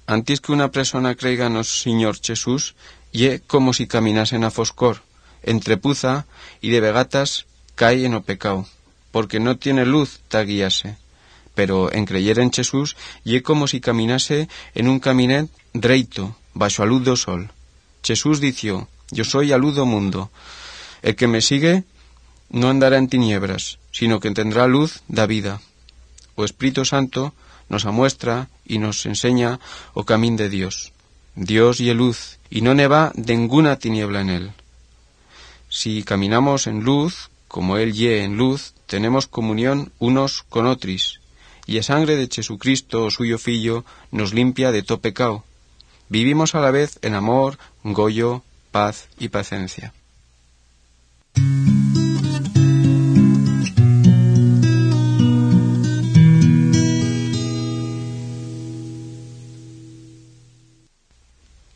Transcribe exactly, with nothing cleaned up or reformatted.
antes que una persona creiga no Señor Jesús, ye como si caminasen a foscor, entre puza y de vegatas cae en o pecao, porque no tiene luz ta guiase. Pero en creyere en Jesús, ye como si caminase en un caminet dreito, baixo a luz do sol. Jesús dició, yo soy a luz do mundo. El que me sigue no andará en tiniebras, sino que tendrá luz da vida. O Espíritu Santo nos amuestra y nos enseña o camín de Dios. Dios y luz, y no ne va ninguna tiniebla en él. Si caminamos en luz, como él ye en luz, tenemos comunión unos con otros, y la sangre de Jesucristo, o suyo Fillo, nos limpia de todo pecado. Vivimos a la vez en amor, goyo, paz y paciencia.